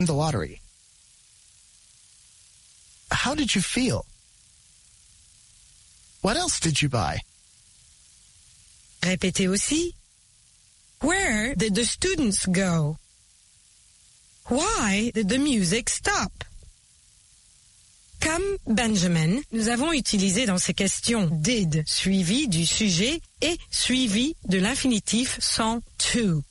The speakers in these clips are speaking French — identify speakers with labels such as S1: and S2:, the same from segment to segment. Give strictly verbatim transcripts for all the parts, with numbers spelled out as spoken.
S1: the lottery. How did you feel? What else did you buy?
S2: Répétez aussi. Where did the students go? Why did the music stop? Comme Benjamin, nous avons utilisé dans ces questions did suivi du sujet et suivi de l'infinitif sans to.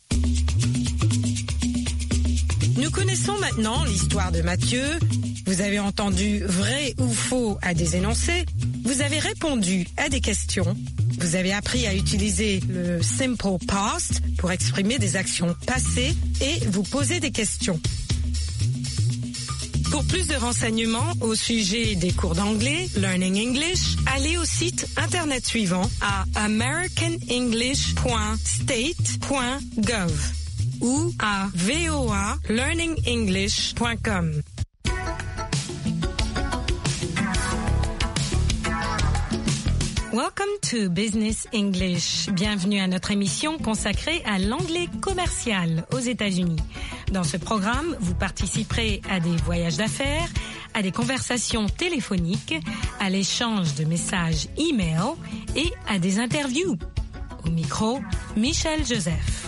S2: Nous connaissons maintenant l'histoire de Mathieu. Vous avez entendu vrai ou faux à des énoncés. Vous avez répondu à des questions. Vous avez appris à utiliser le simple past pour exprimer des actions passées et vous poser des questions. Pour plus de renseignements au sujet des cours d'anglais, Learning English, allez au site internet suivant à american english point state point gov ou à voa learning english point com. Welcome to Business English. Bienvenue à notre émission consacrée à l'anglais commercial aux États-Unis. Dans ce programme, vous participerez à des voyages d'affaires, à des conversations téléphoniques, à l'échange de messages e-mail et à des interviews. Au micro, Michel Joseph.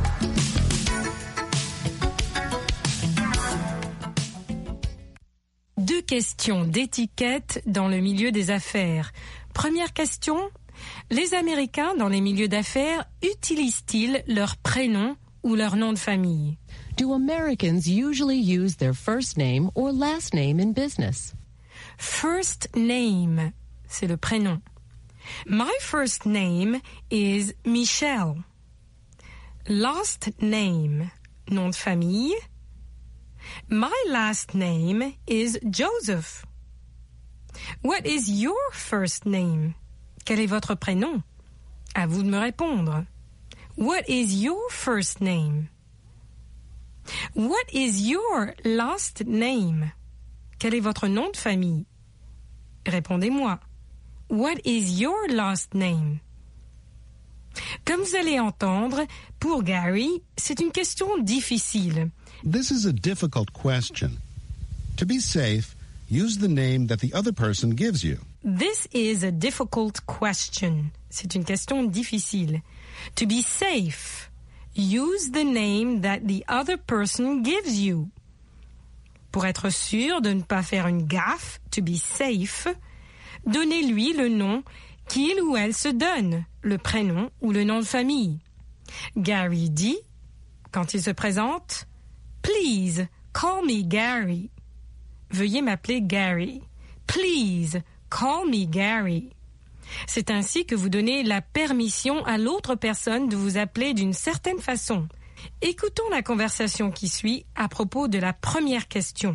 S2: Deux questions d'étiquette dans le milieu des affaires. Première question, les Américains dans les milieux d'affaires utilisent-ils leur prénom ou leur nom de famille?
S3: Do Americans usually use their first name or last name in business?
S2: First name, c'est le prénom. My first name is Michelle. Last name, nom de famille. My last name is Joseph. What is your first name? Quel est votre prénom? À vous de me répondre. What is your first name? What is your last name? Quel est votre nom de famille? Répondez-moi. What is your last name? Comme vous allez entendre, pour Gary, c'est une question difficile.
S4: This is a difficult question. To be safe, use the name that the other person gives you.
S2: This is a difficult question. C'est une question difficile. To be safe, use the name that the other person gives you. Pour être sûr de ne pas faire une gaffe, to be safe, donnez-lui le nom qu'il ou elle se donne, le prénom ou le nom de famille. Gary dit, quand il se présente, « Please, call me Gary ». Veuillez m'appeler Gary. Please, call me Gary. C'est ainsi que vous donnez la permission à l'autre personne de vous appeler d'une certaine façon. Écoutons la conversation qui suit à propos de la première question.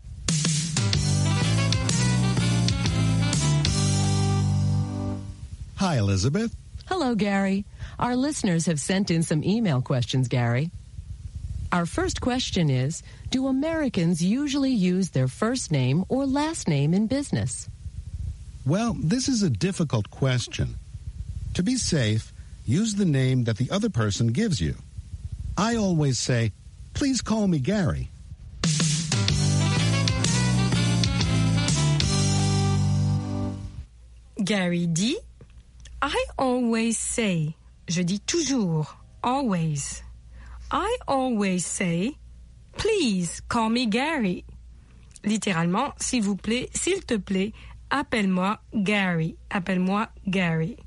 S4: Hi, Elizabeth.
S3: Hello, Gary. Our listeners have sent in some email questions, Gary. Our first question is, do Americans usually use their first name or last name in business?
S4: Well, this is a difficult question. To be safe, use the name that the other person gives you. I always say, please call me Gary.
S2: Gary dit, I always say, je dis toujours, always. I always say, please call me Gary. Littéralement, s'il vous plaît, s'il te plaît, appelle-moi Gary. Appelle-moi Gary.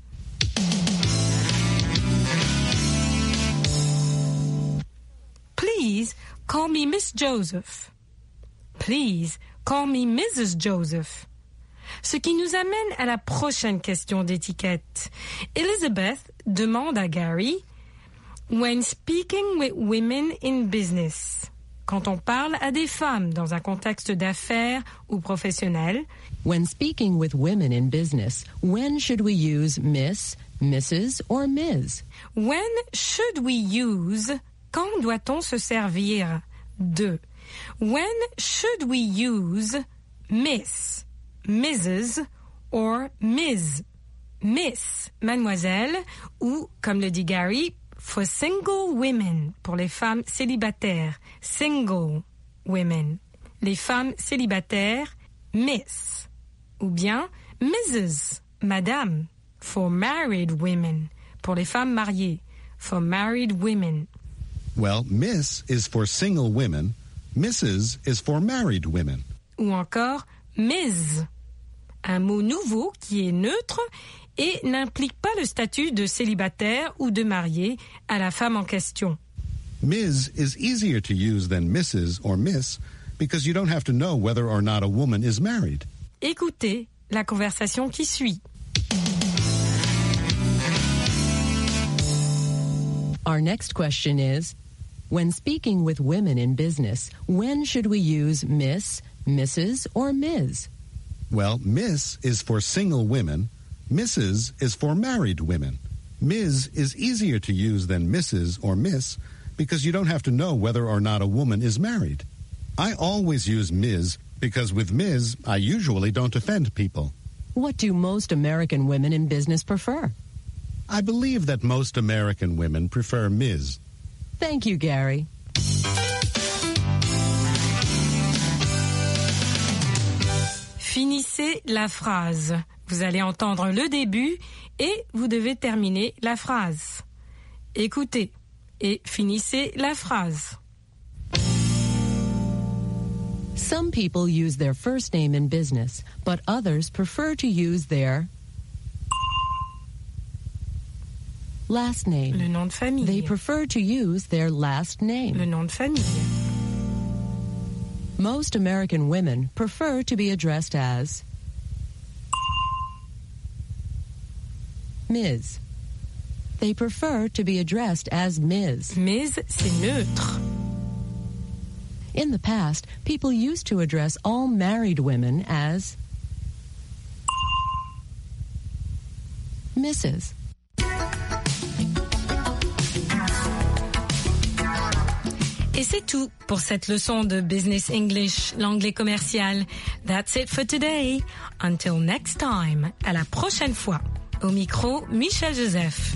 S2: Please call me Miss Joseph. Please call me Missus Joseph. Ce qui nous amène à la prochaine question d'étiquette. Elizabeth demande à Gary, when speaking with women in business, quand on parle à des femmes dans un contexte d'affaires ou professionnel,
S3: when speaking with women in business, when should we use Miss, Missus or Miz?
S2: When should we use, quand doit-on se servir de? When should we use Miss, Missus or Miz? Miss, mademoiselle, ou, comme le dit Gary, for single women, pour les femmes célibataires. Single, women. Les femmes célibataires, Miss. Ou bien Missus, Madame, for married women. Pour les femmes mariées, for married women.
S4: Well, Miss is for single women. Missus is for married women.
S2: Ou encore Miz, un mot nouveau qui est neutre et n'implique pas le statut de célibataire ou de marié à la femme en question.
S4: Miz is easier to use than Missus or Miss because you don't have to know whether or not a woman is married.
S2: Écoutez la conversation qui suit.
S3: Our next question is, when speaking with women in business, when should we use Miss, Missus, or Miz?
S4: Well, Miss is for single women. Missus is for married women. Miz is easier to use than Missus or Miss because you don't have to know whether or not a woman is married. I always use Miz because with Miz, I usually don't offend people.
S3: What do most American women in business prefer?
S4: I believe that most American women prefer Miz.
S3: Thank you, Gary.
S2: Finissez la phrase. Vous allez entendre le début et vous devez terminer la phrase. Écoutez et finissez la phrase.
S3: Some people use their first name in business, but others prefer to use their last name.
S2: Le nom de famille.
S3: They prefer to use their last name.
S2: Le nom de famille.
S3: Most American women prefer to be addressed as Miz. They prefer to be addressed as Miz.
S2: Miz, c'est neutre.
S3: In the past, people used to address all married women as Missus
S2: Et c'est tout pour cette leçon de Business English, l'anglais commercial. That's it for today. Until next time. À la prochaine fois. Au micro, Michel Joseph.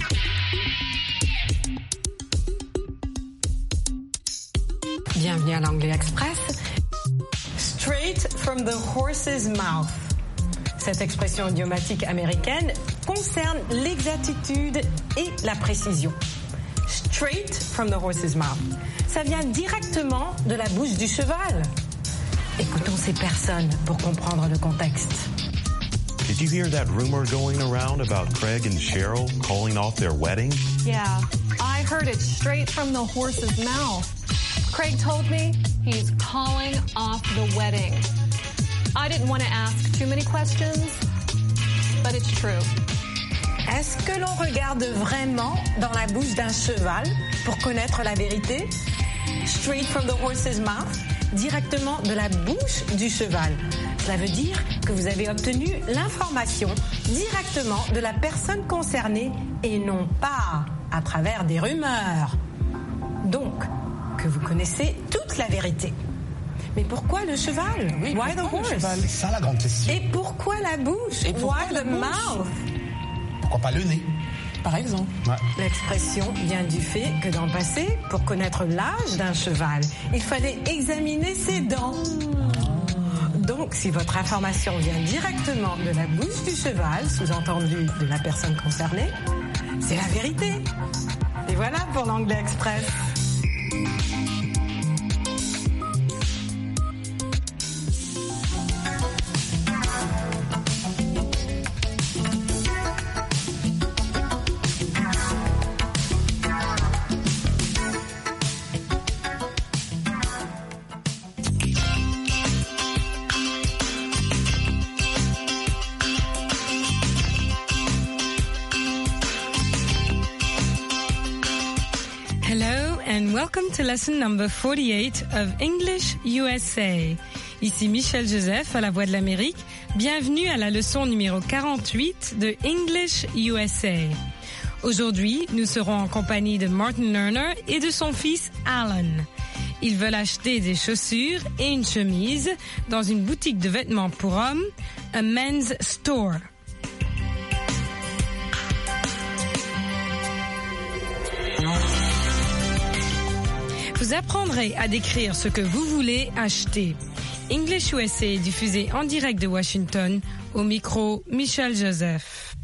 S2: Bienvenue à l'Anglais Express. Straight from the horse's mouth. Cette expression idiomatique américaine concerne l'exactitude et la précision. Straight from the horse's mouth. Ça vient directement de la bouche du cheval. Écoutons ces personnes pour comprendre le contexte.
S5: Did you hear that rumor going around about Craig and Cheryl calling off their wedding?
S6: Yeah, I heard it straight from the horse's mouth. Craig told me he's calling off the wedding. I didn't want to ask too many questions, but it's true.
S2: Est-ce que l'on regarde vraiment dans la bouche d'un cheval pour connaître la vérité? Straight from the horse's mouth, directement de la bouche du cheval. Cela veut dire que vous avez obtenu l'information directement de la personne concernée et non pas à travers des rumeurs. Donc, que vous connaissez toute la vérité. Mais pourquoi le cheval?
S7: Oui,
S2: Why the horse?
S7: le cheval? C'est ça la grande question.
S2: Et pourquoi la bouche?
S7: Et pourquoi
S2: Why
S7: la
S2: the
S7: bouche?
S2: mouth?
S7: Pourquoi pas le nez, par exemple? Ouais.
S2: L'expression vient du fait que dans le passé, pour connaître l'âge d'un cheval, il fallait examiner ses dents. Donc, si votre information vient directement de la bouche du cheval, sous-entendu de la personne concernée, c'est la vérité. Et voilà pour l'Anglais Express. Welcome to lesson number forty-eight of English U S A. Ici Michel Joseph à la Voix de l'Amérique. Bienvenue à la leçon numéro quarante-huit de English U S A. Aujourd'hui, nous serons en compagnie de Martin Lerner et de son fils Alan. Ils veulent acheter des chaussures et une chemise dans une boutique de vêtements pour hommes, a men's store. Vous apprendrez à décrire ce que vous voulez acheter. English U S A est diffusé en direct de Washington. Au micro, Michel Joseph.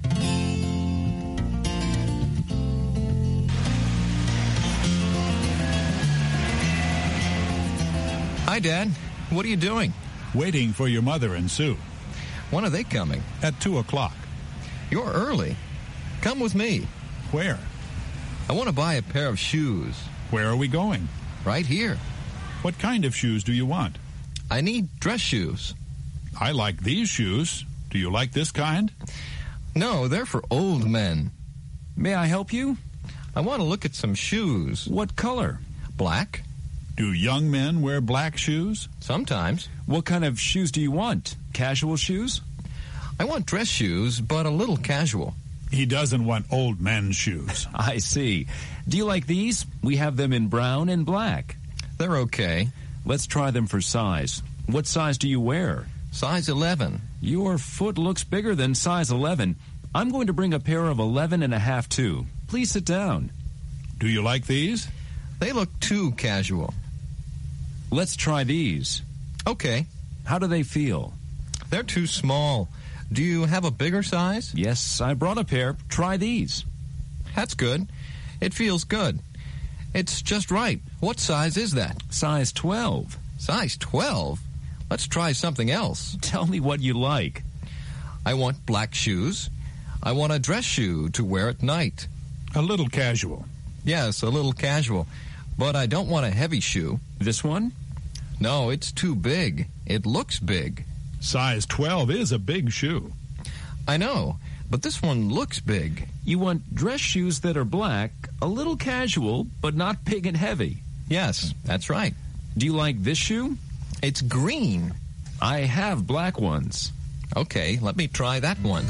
S8: Hi, Dad. What are you doing?
S9: Waiting for your mother and Sue.
S8: When are they coming?
S9: At two o'clock.
S8: You're early. Come with me.
S9: Where?
S8: I want to buy a pair of shoes.
S9: Where are we going?
S8: Right here.
S9: What kind of shoes do you want?
S8: I need dress shoes.
S9: I like these shoes. Do you like this kind?
S8: No, they're for old men.
S10: May I help you?
S8: I want to look at some shoes.
S10: What color?
S8: Black.
S9: Do young men wear black shoes?
S8: Sometimes.
S10: What kind of shoes do you want? Casual shoes?
S8: I want dress shoes, but a little casual.
S9: He doesn't want old men's shoes.
S10: I see. Do you like these? We have them in brown and black.
S8: They're okay.
S10: Let's try them for size. What size do you wear?
S8: Size eleven.
S10: Your foot looks bigger than size eleven. I'm going to bring a pair of eleven and a half too. Please sit down.
S9: Do you like these?
S8: They look too casual.
S10: Let's try these.
S8: Okay.
S10: How do they feel?
S8: They're too small. Do you have a bigger size?
S10: Yes, I brought a pair. Try these.
S8: That's good. It feels good. It's just right. What size is that?
S10: Size twelve.
S8: Size twelve? Let's try something else.
S10: Tell me what you like.
S8: I want black shoes. I want a dress shoe to wear at night.
S9: A little casual.
S8: Yes, a little casual. But I don't want a heavy shoe.
S10: This one?
S8: No, it's too big. It looks big.
S9: Size twelve is a big shoe.
S8: I know, but this one looks big.
S10: You want dress shoes that are black, a little casual, but not big and heavy.
S8: Yes, that's right.
S10: Do you like this shoe?
S8: It's green.
S10: I have black ones.
S8: Okay, let me try that one.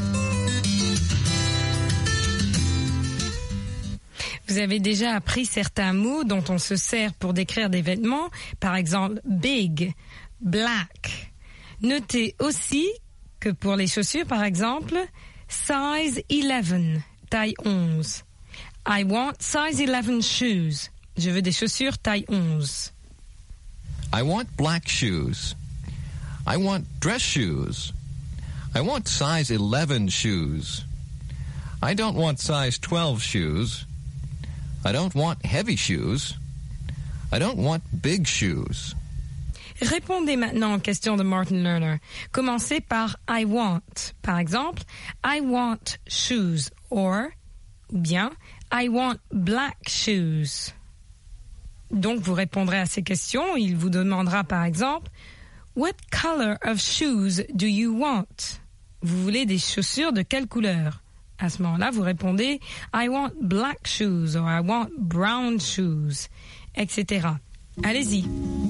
S2: Vous avez déjà appris certains mots dont on se sert pour décrire des vêtements, par exemple big, black. Notez aussi que pour les chaussures, par exemple, size eleven, taille onze. I want size eleven shoes. Je veux des chaussures taille onze.
S8: I want black shoes. I want dress shoes. I want size eleven shoes. I don't want size twelve shoes. I don't want heavy shoes. I don't want big shoes.
S2: Répondez maintenant aux questions de Martin Lerner. Commencez par I want. Par exemple, I want shoes or, ou bien, I want black shoes. Donc, vous répondrez à ces questions. Il vous demandera par exemple, what color of shoes do you want? Vous voulez des chaussures de quelle couleur? À ce moment-là, vous répondez I want black shoes or I want brown shoes, et cetera. Allez-y.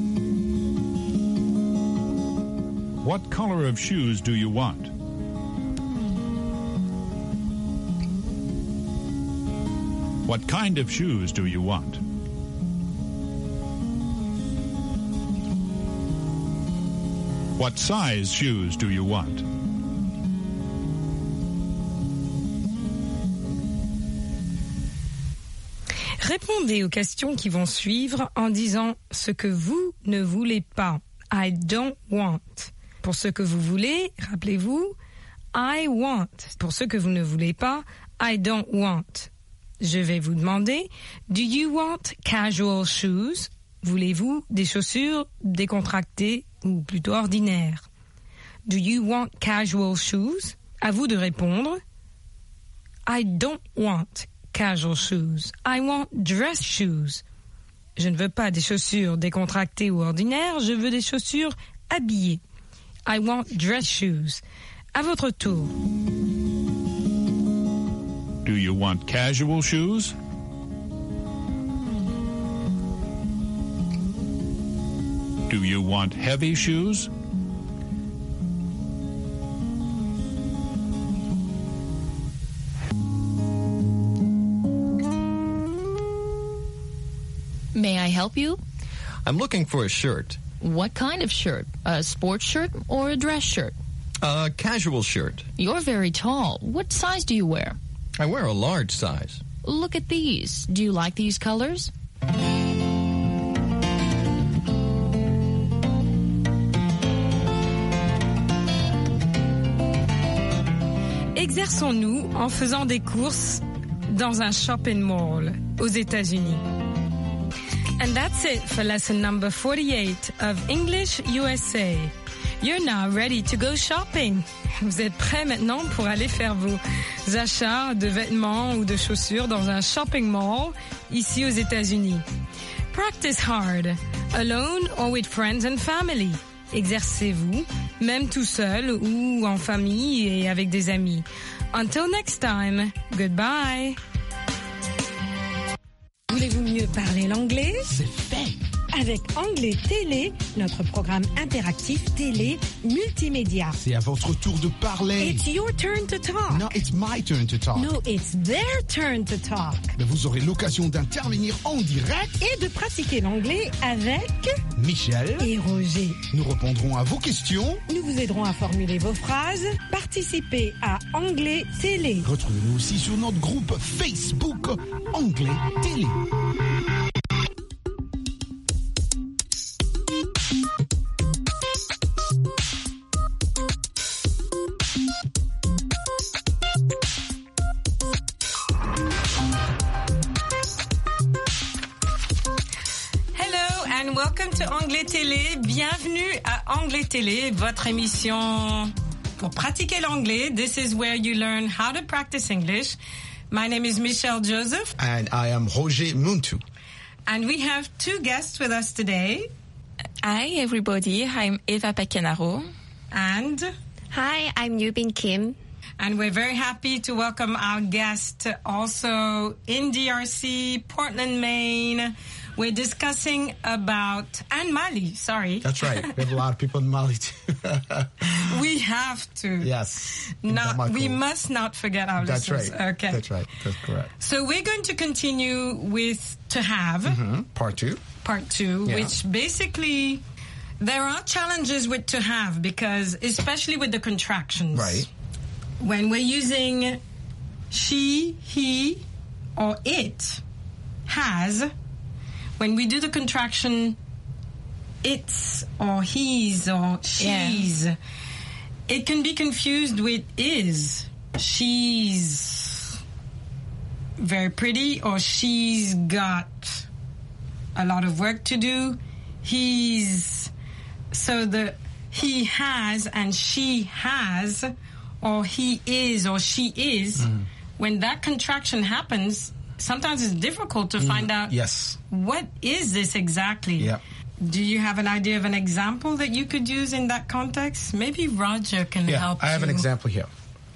S9: What color of shoes do you want? What kind of shoes do you want? What size shoes do you want?
S2: Répondez aux questions qui vont suivre en disant ce que vous ne voulez pas. I don't want. Pour ce que vous voulez, rappelez-vous, I want. Pour ce que vous ne voulez pas, I don't want. Je vais vous demander, do you want casual shoes? Voulez-vous des chaussures décontractées ou plutôt ordinaires? Do you want casual shoes? À vous de répondre. I don't want casual shoes. I want dress shoes. Je ne veux pas des chaussures décontractées ou ordinaires, je veux des chaussures habillées. I want dress shoes. À votre tour.
S9: Do you want casual shoes? Do you want heavy shoes?
S11: May I help you?
S8: I'm looking for a shirt.
S11: What kind of shirt? A sports shirt or a dress shirt?
S8: A casual shirt.
S11: You're very tall. What size do you wear?
S8: I wear a large size.
S11: Look at these. Do you like these colors?
S2: Exerçons-nous en faisant des courses dans un shopping mall aux États-Unis. And that's it for lesson number forty-eight of English U S A. You're now ready to go shopping. Vous êtes prêts maintenant pour aller faire vos achats de vêtements ou de chaussures dans un shopping mall ici aux États-Unis. Practice hard, alone or with friends and family. Exercez-vous, même tout seul ou en famille et avec des amis. Until next time, goodbye. Voulez-vous mieux parler l'anglais?
S7: C'est fait.
S2: Avec Anglais Télé, notre programme interactif télé multimédia.
S7: C'est à votre tour de parler.
S2: It's your turn to talk.
S7: No, it's my turn to talk.
S2: No, it's their turn to talk.
S7: Mais vous aurez l'occasion d'intervenir en direct
S2: et de pratiquer l'anglais avec
S7: Michel
S2: et Roger.
S7: Nous répondrons à vos questions.
S2: Nous vous aiderons à formuler vos phrases. Participez à Anglais Télé.
S7: Retrouvez-nous aussi sur notre groupe Facebook Anglais Télé.
S2: Welcome to Anglais Télé. Bienvenue à Anglais Télé, votre émission pour pratiquer l'anglais. This is where you learn how to practice English. My name is Michelle Joseph.
S7: And I am Roger Muntu.
S2: And we have two guests with us today.
S12: Hi, everybody. I'm Eva Pacanaro.
S2: And...
S13: Hi, I'm Yubin Kim.
S2: And we're very happy to welcome our guest also in D R C, Portland, Maine. We're discussing about, and Mali, sorry.
S7: That's right. We have a lot of people in Mali too.
S2: We have to.
S7: Yes.
S2: Not, we must not forget our
S7: That's
S2: listeners.
S7: right.
S2: Okay.
S7: That's right. That's correct.
S2: So we're going to continue with to have.
S7: Mm-hmm. Part two.
S2: Part two, yeah. Which basically, there are challenges with to have because, especially with the contractions.
S7: Right.
S2: When we're using she, he, or it, has, when we do the contraction it's or he's or she's, yeah. It can be confused with is. She's very pretty or she's got a lot of work to do. He's, so the he has and she has or he is or she is, mm. when that contraction happens, sometimes it's difficult to mm. find out
S7: yes.
S2: what is this exactly.
S7: Yep.
S2: Do you have an idea of an example that you could use in that context? Maybe Roger can
S7: yeah,
S2: help
S7: I have
S2: you.
S7: an example here.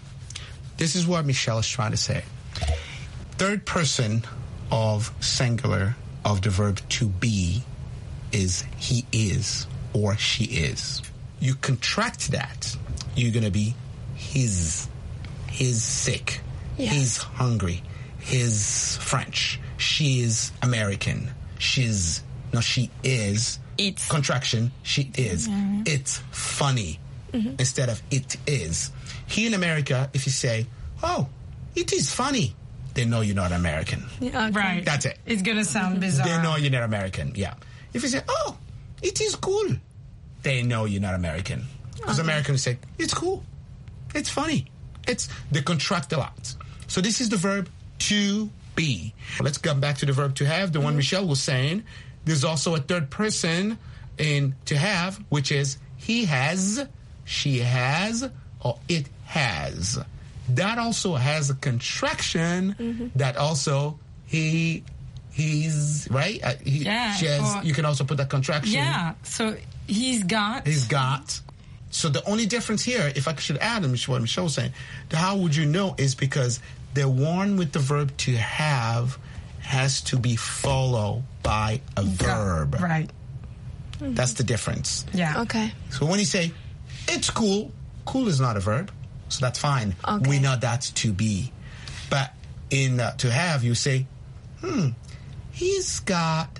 S7: This is what Michelle is trying to say. Third person of singular of the verb to be is he is or she is. You contract that, you're going to be his. He's sick. Yes. He's hungry. He's French. She's American. She's, no, she is.
S12: It's.
S7: Contraction, she is. Mm-hmm. It's funny mm-hmm. instead of it is. Here in America, if you say, oh, it is funny, they know you're not American.
S2: Yeah, okay. Right.
S7: That's it.
S2: It's going to sound bizarre.
S7: They know you're not American, yeah. If you say, oh, it is cool, they know you're not American. Because okay. Americans say, it's cool. It's funny. It's, they contract a lot. So this is the verb to be. Let's come back to the verb to have, the mm-hmm. one Michelle was saying. There's also a third person in to have, which is he has, she has, or it has. That also has a contraction mm-hmm. that also he, he's, right? Uh, he,
S2: yeah.
S7: She has,
S2: or,
S7: you can also put that contraction.
S2: Yeah, so he's got.
S7: He's got. So the only difference here, if I should add what Michelle was saying, how would you know is because the one with the verb to have has to be followed by a verb.
S2: Right.
S7: Mm-hmm. That's the difference.
S2: Yeah.
S13: Okay.
S7: So when you say, it's cool, cool is not a verb, so that's fine.
S13: Okay.
S7: We know that's to be. But in uh, to have, you say, hmm, he's got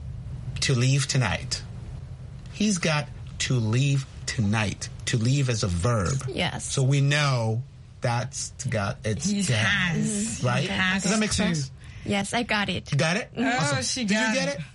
S7: to leave tonight. He's got to leave tonight. To leave as a verb.
S13: Yes.
S7: So we know that's to got it's
S2: he
S7: to
S2: has.
S7: Right?
S2: Has
S7: Does that make sense?
S13: Yes, I got it.
S7: You got it?
S2: Oh,
S7: awesome.
S2: she
S7: Did
S2: got
S7: you get it?
S2: it.